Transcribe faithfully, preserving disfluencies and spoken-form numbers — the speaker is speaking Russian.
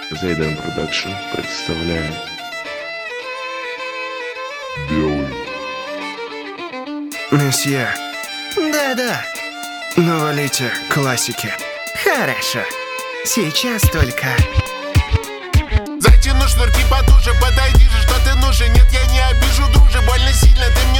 Зайден Продакшн представляет Белый. Месье. Да-да. Навалите классики. Хорошо. Сейчас только. Затяну шнурки потуже, подойди же, что ты нужен. Нет, я не обижу, друже, больно сильно ты